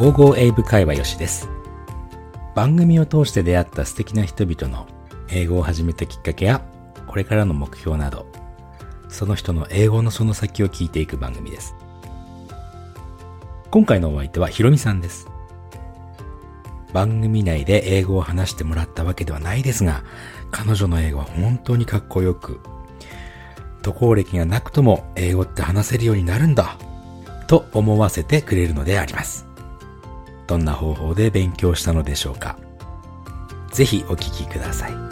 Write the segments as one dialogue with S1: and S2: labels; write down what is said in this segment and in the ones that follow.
S1: 55英語会話よしです。番組を通して出会った素敵な人々の英語を始めたきっかけやこれからの目標など、その人の英語のその先を聞いていく番組です。今回のお相手はひろみさんです。番組内で英語を話してもらったわけではないですが、彼女の英語は本当にかっこよく、渡航歴がなくとも英語って話せるようになるんだと思わせてくれるのであります。どんな方法で勉強したのでしょうか。ぜひお聞きください。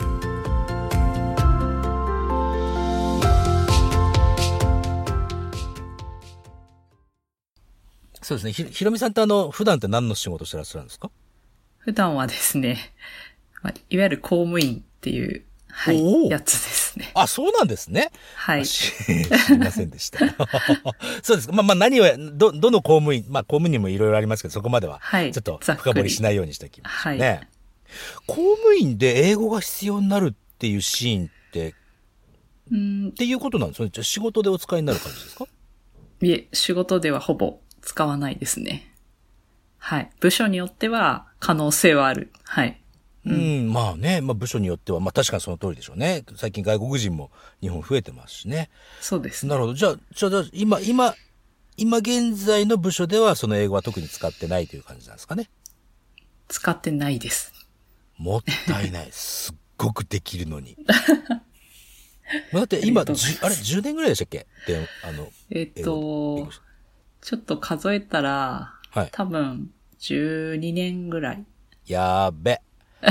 S1: そうですね。ひろみさんって普段って何の仕事してらっしゃるんですか？
S2: 普段はですね、いわゆる公務員っていう、やつですね。
S1: あ、そうなんですね。
S2: はい。
S1: 知りませんでした。そうですか。何を、どの公務員、公務員もいろいろありますけど、そこまでは、ちょっと深掘りしないようにしておきますね。はい。公務員で英語が必要になるっていうシーンって、っていうことなんですよね。じゃあ仕事でお使いになる感じですか？
S2: いえ、仕事ではほぼ使わないですね。はい。部署によっては可能性はある。はい。
S1: 部署によっては、確かにその通りでしょうね。最近外国人も日本増えてますしね。
S2: そうですね。
S1: なるほど。じゃあ、今現在の部署ではその英語は特に使ってないという感じなんですかね。
S2: 使ってないです。
S1: もったいない。すっごくできるのに。だって今、10年ぐらいでしたっけ？
S2: ちょっと数えたら、はい、多分12年ぐらい。
S1: やーべ。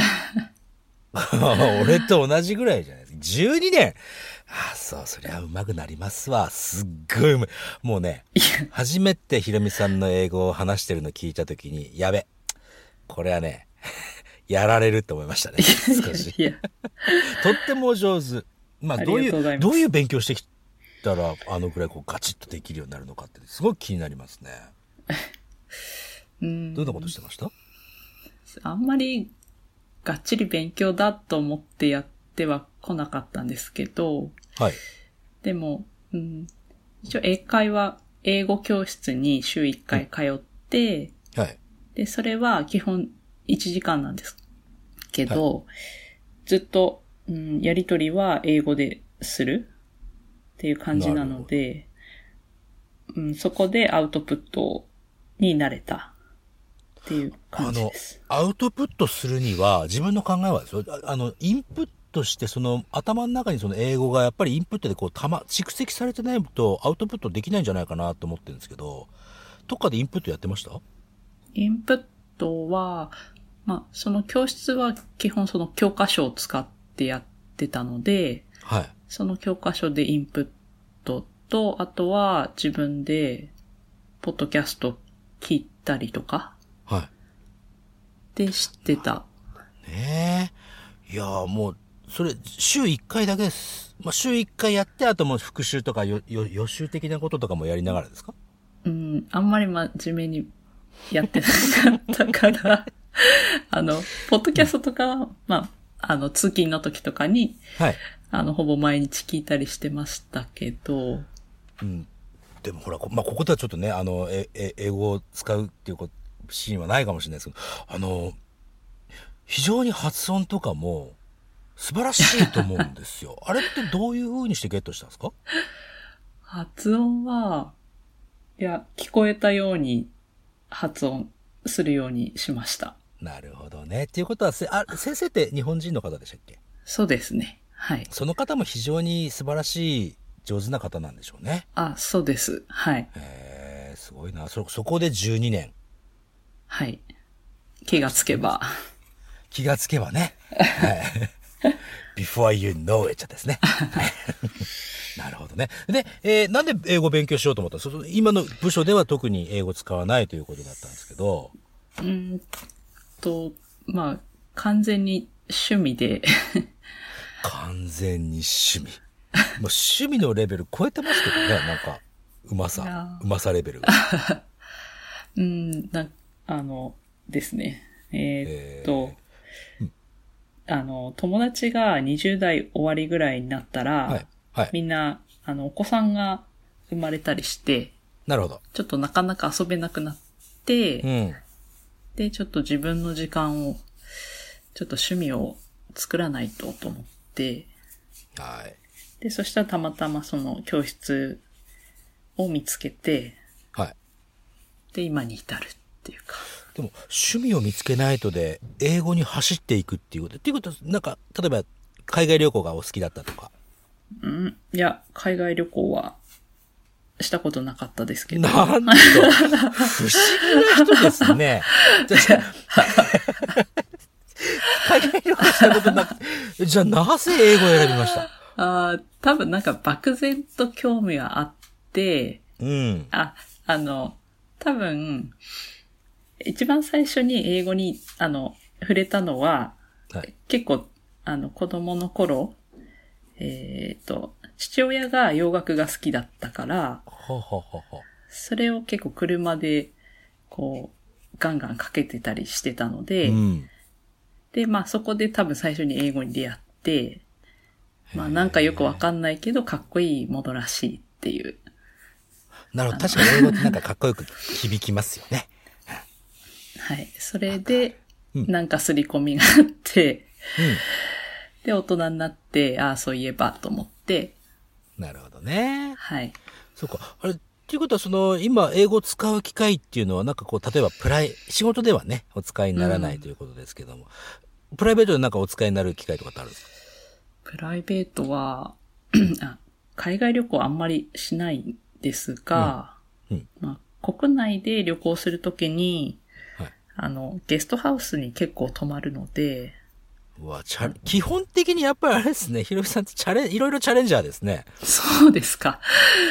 S1: 俺と同じぐらいじゃないですか。12年。ああ、そう、そりゃ上手くなりますわ。すっごい上手い。もうね、初めてひろみさんの英語を話してるの聞いたときに、やべ。これはね、やられると思いましたね。少し。
S2: いや
S1: とっても上手。どういう勉強してきたら、ぐらいガチッとできるようになるのかって、すごく気になりますね。どんなことしてました？
S2: あんまりがっちり勉強だと思ってやっては来なかったんですけど、
S1: はい。
S2: でも、一応英会話、英語教室に週1回通って、
S1: はい。
S2: で、それは基本1時間なんですけど、はい、ずっと、やりとりは英語でするっていう感じなので、そこでアウトプットになれたっていう感じです。
S1: アウトプットするには、自分の考えはですよ。インプットして、頭の中に英語がやっぱりインプットで蓄積されてないとアウトプットできないんじゃないかなと思ってるんですけど、どっかでインプットやってました？
S2: インプットは、その教室は基本その教科書を使ってやってたので、
S1: はい。
S2: その教科書でインプットと、あとは自分で、ポッドキャスト聞いたりとか、
S1: はい。
S2: で知ってた。
S1: ねえ。いやもう、それ、週1回だけです。週1回やって、あとも復習とか予習的なこととかもやりながらですか？
S2: あんまり真面目にやってなかったから、ポッドキャストとかは、通勤の時とかに、
S1: はい。
S2: ほぼ毎日聞いたりしてましたけど。
S1: でもほら、ここではちょっとね、英語を使うっていうシーンはないかもしれないですけど、非常に発音とかも素晴らしいと思うんですよ。あれってどういう風にしてゲットしたんですか？
S2: 発音は、聞こえたように発音するようにしました。
S1: なるほどね。っていうことは、先生って日本人の方でしたっけ？
S2: そうですね。はい。
S1: その方も非常に素晴らしい、上手な方なんでしょうね。
S2: そうです。はい。
S1: すごいな。そこで12年。
S2: はい。気がつけば。
S1: 気がつけばね。はい。before you know it ですね。なるほどね。で、なんで英語勉強しようと思ったんですか？今の部署では特に英語使わないということだったんですけど。
S2: 完全に趣味で。
S1: 完全に趣味。趣味のレベル超えてますけどね、なんか、うまさレベルが。
S2: ですね。友達が20代終わりぐらいになったら、みんな、お子さんが生まれたりして、
S1: なるほど。
S2: ちょっとなかなか遊べなくなって、 で、ちょっと自分の時間を、ちょっと趣味を作らないと思って、
S1: はい。
S2: で、そしたらたまたまその教室を見つけて、
S1: はい。
S2: で、今に至るっていうか。
S1: でも、趣味を見つけないとで、英語に走っていくっていうこと。っていうことは、なんか、例えば、海外旅行がお好きだったとか。
S2: いや、海外旅行はしたことなかったですけど。
S1: なんと、不思議な人ですね。海外旅行したことなくて、じゃあなぜ英語を選びました？
S2: 多分なんか漠然と興味はあって、
S1: うん。
S2: 多分、一番最初に英語に、触れたのは、
S1: はい、
S2: 結構、子供の頃、父親が洋楽が好きだったから、それを結構車で、こう、ガンガンかけてたりしてたので、
S1: うん、
S2: で、まあそこで多分最初に英語に出会って、まあなんかよくわかんないけどかっこいいものらしいっていう。
S1: なるほど。確かに英語ってなんかかっこよく響きますよね。
S2: はい。それで、なんか刷り込みがあって、で、大人になって、そういえばと思って。
S1: なるほどね。
S2: はい。
S1: そうか。あれ、っていうことは今、英語を使う機会っていうのは、なんかこう、例えば仕事ではね、お使いにならないということですけども、プライベートでなんかお使いになる機会とかってあるんですか？
S2: プライベートは、海外旅行あんまりしないんですが、まあ、国内で旅行するときに、はい、ゲストハウスに結構泊まるので、
S1: 基本的にやっぱりあれですね、ひろみさんっていろいろチャレンジャーですね。
S2: そうですか。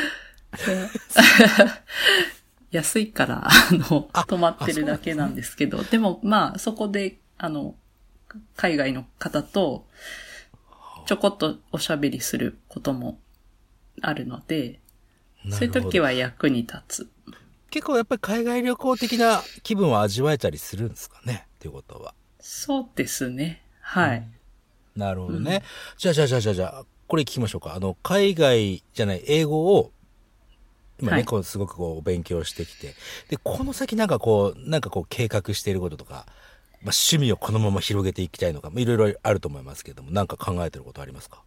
S2: 安いから、泊まってるだけなんですけど、でも、まあ、そこで、海外の方と、ちょこっとおしゃべりすることもあるので、そういう時は役に立つ。
S1: 結構やっぱり海外旅行的な気分を味わえたりするんですかねっていうことは。
S2: そうですね。はい。
S1: なるほどね。じゃあ、これ聞きましょうか。海外じゃない、英語を、今ね、こう、すごくこう、勉強してきて。で、この先なんかこう、計画していることとか、まあ、趣味をこのまま広げていきたいのか、いろいろあると思いますけども、なんか考えてることありますか？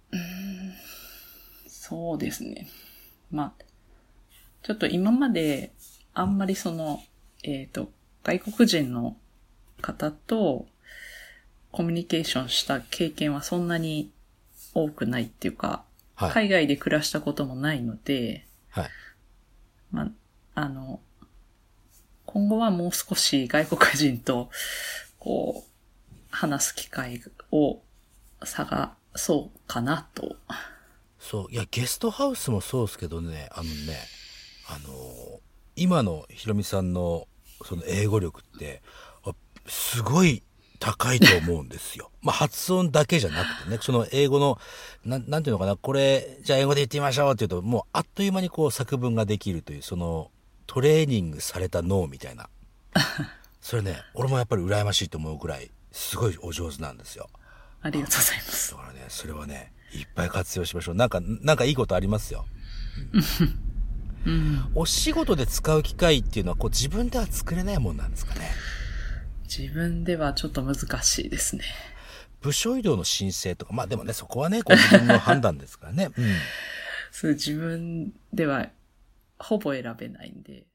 S2: そうですね。まあ、ちょっと今まで、あんまり外国人の方とコミュニケーションした経験はそんなに多くないっていうか、はい、海外で暮らしたこともないので、はい。まあ、今後はもう少し外国人と、こう、話す機会を探そうかなと。
S1: そう、いや、ゲストハウスもそうですけどね、今のひろみさんのその英語力ってすごい高いと思うんですよ。まあ発音だけじゃなくてね、その英語のなんていうのかな、これじゃあ英語で言ってみましょうって言うと、もうあっという間にこう作文ができるというそのトレーニングされた脳みたいな。それね、俺もやっぱり羨ましいと思うぐらいすごいお上手なんですよ。
S2: ありがとうございます。
S1: だからね、それはね、いっぱい活用しましょう。なんかいいことありますよ。お仕事で使う機会っていうのはこう自分では作れないもんなんですかね？
S2: 自分ではちょっと難しいですね。
S1: 部署異動の申請とか、まあでもね、そこはね、ご自分の判断ですからね。
S2: そう、自分ではほぼ選べないんで。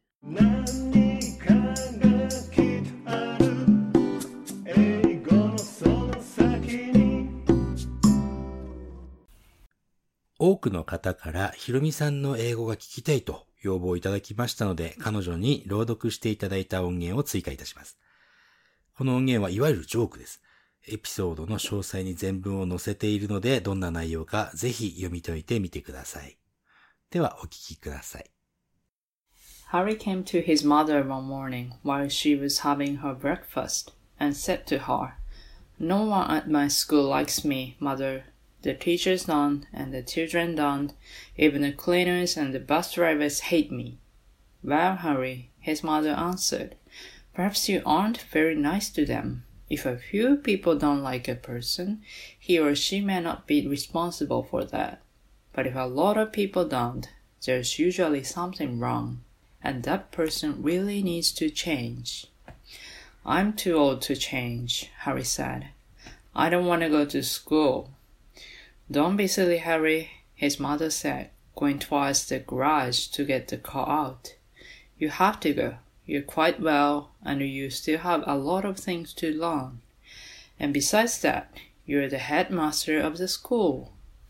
S1: 多くの方からひろみさんの英語が聞きたいと要望いただきましたので、彼女に朗読していただいた音源を追加いたします。この音源はいわゆるジョークです。エピソードの詳細に全文を載せているので、どんな内容かぜひ読み解いてみてください。ではお聞きください。
S2: Harry came to his mother one morning while she was having her breakfast and said to her, "No one at my school likes me, mother.The teachers don't, and the children don't. Even the cleaners and the bus drivers hate me." "Well, Harry," his mother answered, "perhaps you aren't very nice to them. If a few people don't like a person, he or she may not be responsible for that. But if a lot of people don't, there's usually something wrong, and that person really needs to change. I'm too old to change, Harry said. I don't want to go to school. Don't be silly, Harry, his mother said, going towards the garage to get the car out. You have to go. You're quite well, and you still have a lot of things to learn. And besides that, you're the headmaster of the school.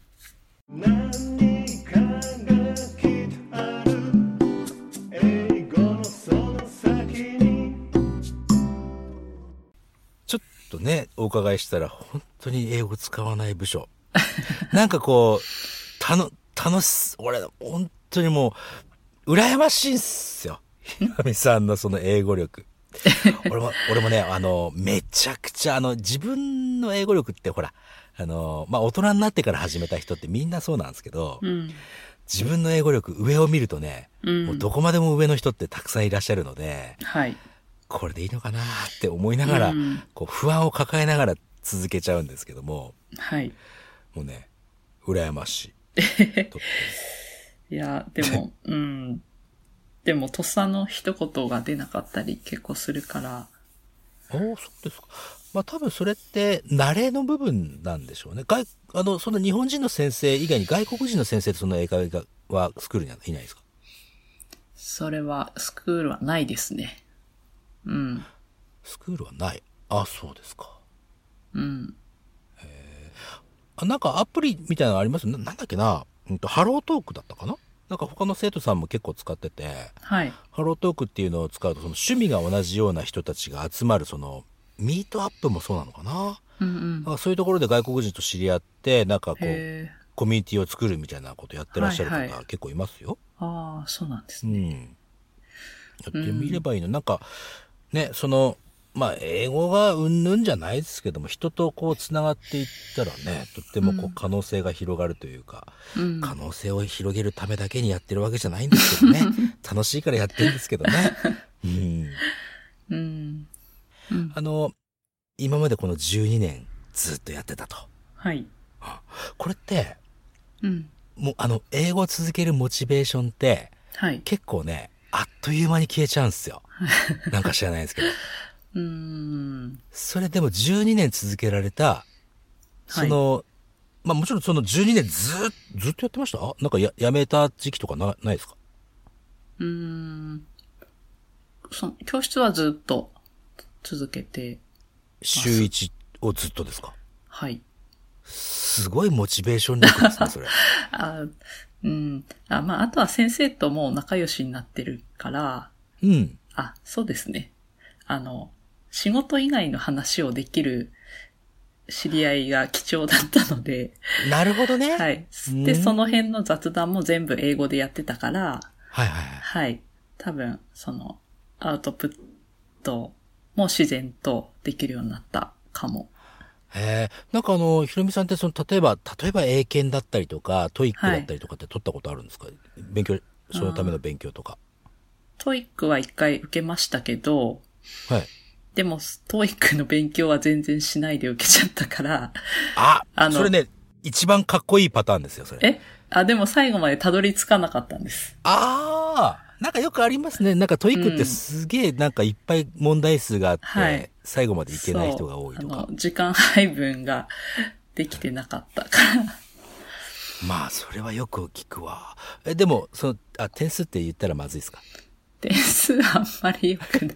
S2: 何かがきっとある英語のその先に
S1: ちょっとね、お伺いしたら本当に英語使わない部署。なんかこう、楽し、俺、本当にもう、羨ましいんすよ。ひなみさんのその英語力。俺もね、めちゃくちゃ自分の英語力ってほら、大人になってから始めた人ってみんなそうなんですけど、うん、自分の英語力、上を見るとね、もうどこまでも上の人ってたくさんいらっしゃるので、はい、これでいいのかなって思いながら、こう不安を抱えながら続けちゃうんですけども、はい、もうね、羨ましい。いや、でも、でも、とっさの一言が出なかったり結構するから。 そうですか。まあ多分それって慣れの部分なんでしょうね。その日本人の先生以外に外国人の先生ってその英会話はスクールにはいないですか？
S2: それは、スクールはないですね。うん。
S1: スクールはない。あ、そうですか。
S2: うん。
S1: なんかアプリみたいなのあります？なんだっけな、ハロートークだったかな？なんか他の生徒さんも結構使ってて、はい、ハロートークっていうのを使うとその趣味が同じような人たちが集まるそのミートアップもそうなのかな、なんかそういうところで外国人と知り合ってなんかこうコミュニティを作るみたいなことやってらっしゃる方結構いますよ。
S2: ああ、そうなんですね。
S1: やってみればいいの。なんかね、そのまあ英語がうんぬんじゃないですけども、人とこうつながっていったらね、とってもこう可能性が広がるというか、可能性を広げるためだけにやってるわけじゃないんですけどね。楽しいからやってるんですけどね。今までこの12年ずっとやってたと。はい。これって、もう英語を続けるモチベーションって、はい、結構ね、あっという間に消えちゃうんですよ。なんか知らないですけど。それでも12年続けられた、その、はい、まあもちろんその12年ずっとやってました？なんかやめた時期とかないですか？
S2: 教室はずっと続けて
S1: 週1をずっとですか？
S2: はい。
S1: すごいモチベーション力ですね、それ。
S2: まああとは先生とも仲良しになってるから、そうですね。仕事以外の話をできる知り合いが貴重だったので。
S1: なるほどね。
S2: はい。で、その辺の雑談も全部英語でやってたから、
S1: はいはいはい。
S2: はい。多分、アウトプットも自然とできるようになったかも。
S1: なんかひろみさんって例えば英検だったりとか、トイックだったりとかって取ったことあるんですか？勉強、そのための勉強とか。
S2: トイックは一回受けましたけど、
S1: はい。
S2: でも、トーイックの勉強は全然しないで受けちゃったから。
S1: それね、一番かっこいいパターンですよ、それ。
S2: でも最後までたどり着かなかったんです。
S1: なんかよくありますね。なんかトイックってすげえなんかいっぱい問題数があって、はい、最後までいけない人が多いとか。
S2: 時間配分ができてなかったから。
S1: まあ、それはよく聞くわ。でも、点数って言ったらまずいですか？
S2: 点数あんまり良くない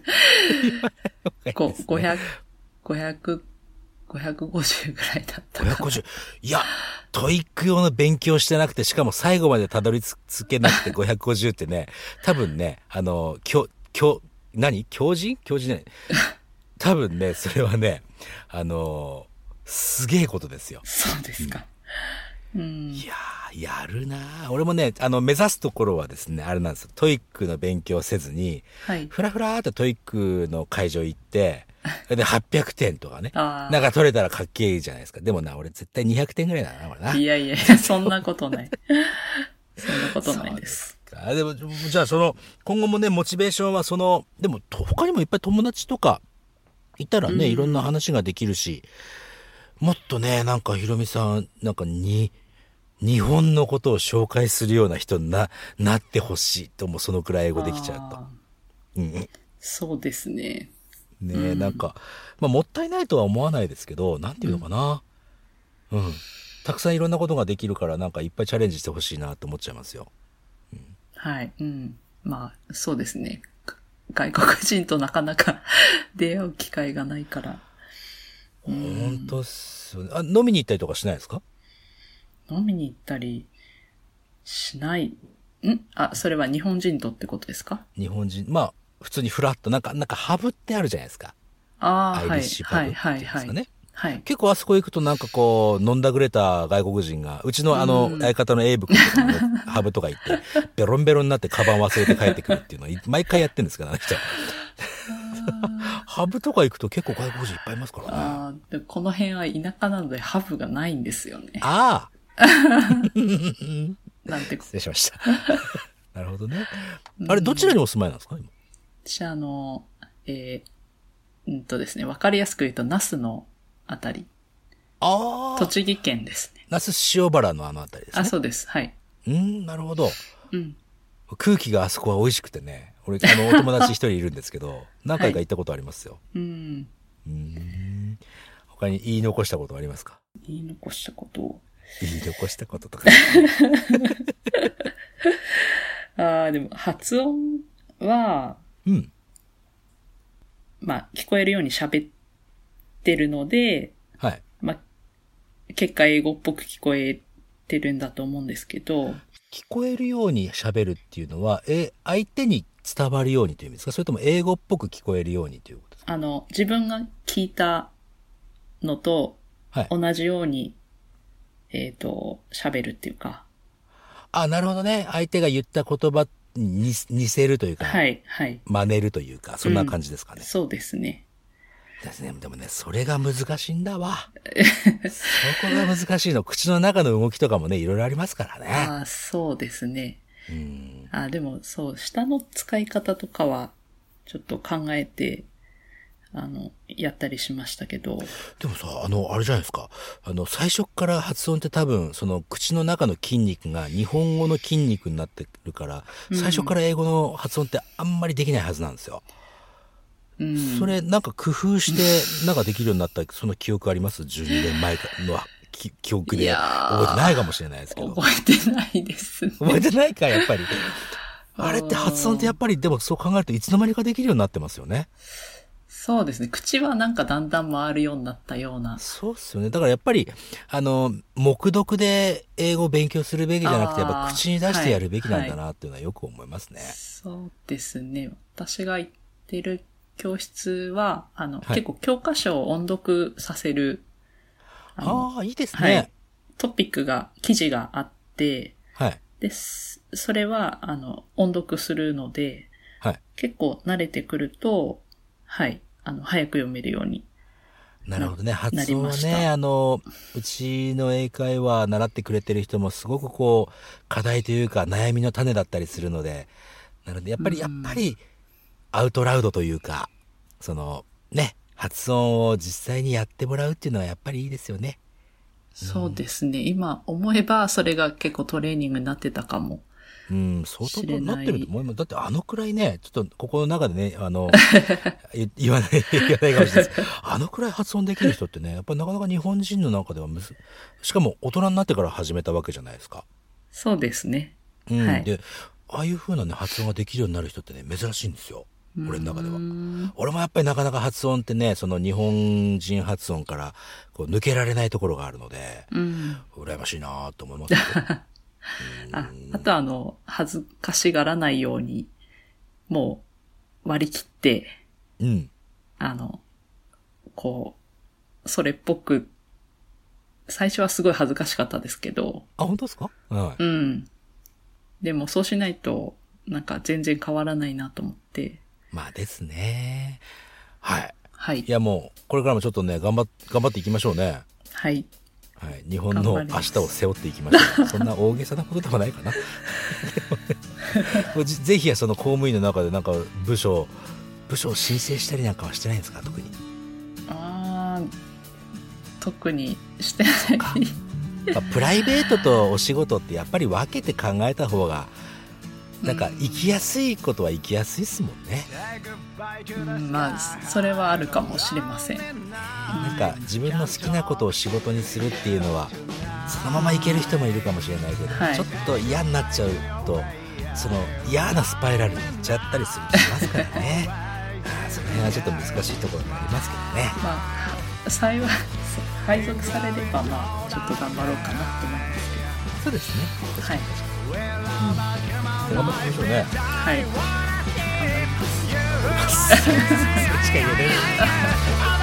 S2: 。550ぐらいだったかな。
S1: 550。いや、トイック用の勉強してなくて、しかも最後までたどり着けなくて550ってね、多分ね、強人ね。多分ね、それはね、すげえことですよ。
S2: そうですか。
S1: いやー、やるなー。俺もね、目指すところはですね、あれなんですよ。トイックの勉強せずに、はい、ふらーってトイックの会場行って、で、800点とかね。なんか取れたらかっけえじゃないですか。でもな、俺絶対200点ぐらいだな、俺な。
S2: いやいや、そんなことない。そんなことないです。
S1: でも、じゃあ今後もね、モチベーションはでも、他にもいっぱい友達とかいたらね、いろんな話ができるし、もっとね、なんかひろみさん、なんか日本のことを紹介するような人になってほしいと、もうそのくらい英語できちゃうと。
S2: そうですね。
S1: ね、なんか、まあ、もったいないとは思わないですけど、なんていうのかな。たくさんいろんなことができるから、なんかいっぱいチャレンジしてほしいなと思っちゃいますよ。
S2: はい。まあ、そうですね。外国人となかなか出会う機会がないから。
S1: 本当っすよね。飲みに行ったりとかしないですか？
S2: 飲みに行ったりしない。それは日本人とってことですか？
S1: 日本人、まあ、普通にフラット、なんかハブってあるじゃないですか。アイリッシュパブっていうんですかね。
S2: はい。
S1: 結構あそこ行くとなんかこう、飲んだくれた外国人が、うちの相方のエイブ君とかもね、ハブとか行って、ベロンベロンになってカバン忘れて帰ってくるっていうのを毎回やってるんですけど、あの人。ハブとか行くと結構外国人いっぱいいますからね。
S2: でこの辺は田舎なのでハブがないんですよね。
S1: ああ
S2: なんて
S1: 失礼しました。なるほどね。あれ、どちらにお住まいなんですか今？
S2: 私ですね、わかりやすく言うと、那須のあたり。栃木県ですね。
S1: 那須塩原のあのあたりですね。
S2: そうです。はい。
S1: なるほど。空気があそこは美味しくてね。俺、お友達一人いるんですけど、何回か行ったことありますよ。他に言い残したことありますか？
S2: 言い残したこと
S1: とか。
S2: でも発音は、まあ、聞こえるように喋ってるので、
S1: はい。
S2: まあ、結果英語っぽく聞こえてるんだと思うんですけど。
S1: 聞こえるように喋るっていうのは、相手に伝わるようにという意味ですか？それとも英語っぽく聞こえるようにということですか？
S2: 自分が聞いたのと、同じように、喋るっていうか。
S1: なるほどね。相手が言った言葉に似せるというか、真似るというか、そんな感じですかね。
S2: そうですね。
S1: でもね、それが難しいんだわ。そこが難しいの。口の中の動きとかもね、いろいろありますからね。
S2: そうですね。でもそう、舌の使い方とかは、ちょっと考えて、やったりしましたけど。
S1: でもさ、あれじゃないですか。最初から発音って多分、その口の中の筋肉が日本語の筋肉になってるから、最初から英語の発音ってあんまりできないはずなんですよ。それなんか工夫してなんかできるようになったその記憶あります？ 12 年前の記憶で覚えてないかもしれないですけど。
S2: 覚えてないですね。
S1: 覚えてないか、やっぱり。あれって発音ってやっぱりでもそう考えるといつの間にかできるようになってますよね。
S2: そうですね。口はなんかだんだん回るようになったような。
S1: そうっすよね。だからやっぱり、黙読で英語を勉強するべきじゃなくて、やっぱ口に出してやるべきなんだなっていうのはよく思いますね。
S2: そうですね。私が行ってる教室は、結構教科書を音読させる。
S1: いいですね。
S2: トピック記事があって、で、それは、音読するので、結構慣れてくると、早く読めるように。
S1: なるほどね。発音はね、うちの英会話習ってくれてる人もすごくこう、課題というか悩みの種だったりするので、なのでやっぱり、アウトラウドというか、その、ね、発音を実際にやってもらうっていうのはやっぱりいいですよね。
S2: そうですね。今思えばそれが結構トレーニングになってたかも。
S1: 相当なってると思います。だってくらいね、ちょっとここの中でね、言わないかもしれないです。くらい発音できる人ってね、やっぱりなかなか日本人の中ではしかも大人になってから始めたわけじゃないですか。
S2: そうですね。
S1: で、ああいう風なね、発音ができるようになる人ってね、珍しいんですよ。俺の中では。俺もやっぱりなかなか発音ってね、その日本人発音からこう抜けられないところがあるので、羨ましいなと思いますけど。
S2: あと恥ずかしがらないように、もう割り切って、こう、それっぽく、最初はすごい恥ずかしかったですけど。
S1: 本当ですか？
S2: でもそうしないと、なんか全然変わらないなと思って。
S1: まあですね。はい。
S2: い
S1: やもう、これからもちょっとね、頑張っていきましょうね。
S2: はい。
S1: 日本の明日を背負っていきましょう。そんな大げさなことではないかな。ぜひその公務員の中でなんか部署を申請したりなんかはしてないんですか、特に。
S2: 特にしてない。
S1: プライベートとお仕事ってやっぱり分けて考えた方がなんか生きやすいことは生きやすいっすもんね。
S2: まあそれはあるかもしれません。
S1: なんか自分の好きなことを仕事にするっていうのはそのままいける人もいるかもしれないけど、
S2: はい、
S1: ちょっと嫌になっちゃうとその嫌なスパイラルに行っちゃったりしますからねその辺はちょっと難しいところになりますけどね。
S2: まあ幸い配属されればまあちょっと頑張ろうかなと思いますけど。
S1: そうですね。
S2: はい。
S1: 頑張ってみましょうね。
S2: はい。頑張ります。
S1: それしか言えない